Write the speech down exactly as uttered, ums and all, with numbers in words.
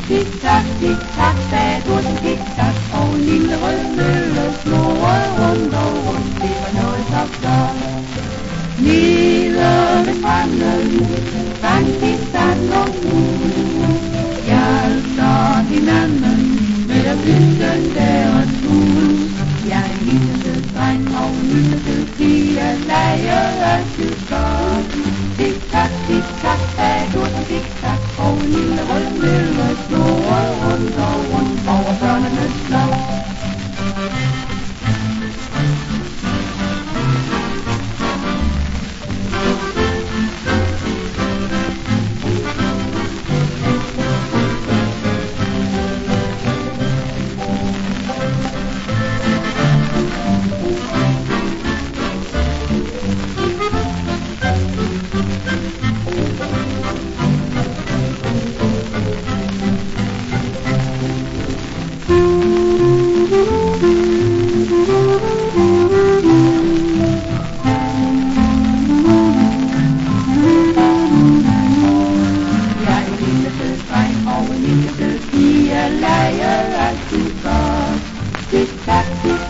Tik-tak, tik-tak, sagde dutten tik-tak, og en lille rød mølle snurrede rundt og rundt. Det var noget så flot. Nede ved stranden sang tik-tak og mus. Hjalp så hinanden med at bygge deres hus. Jeg er en lille sød dreng og en lille sød pige, leger altid godt. Tik-tak, tik-tak, sagde dutten tik-tak, og en lille rød mølle snurrede rundt og rundt over børnenes slot. Leger altid godt. Tik-tak, tik-tak.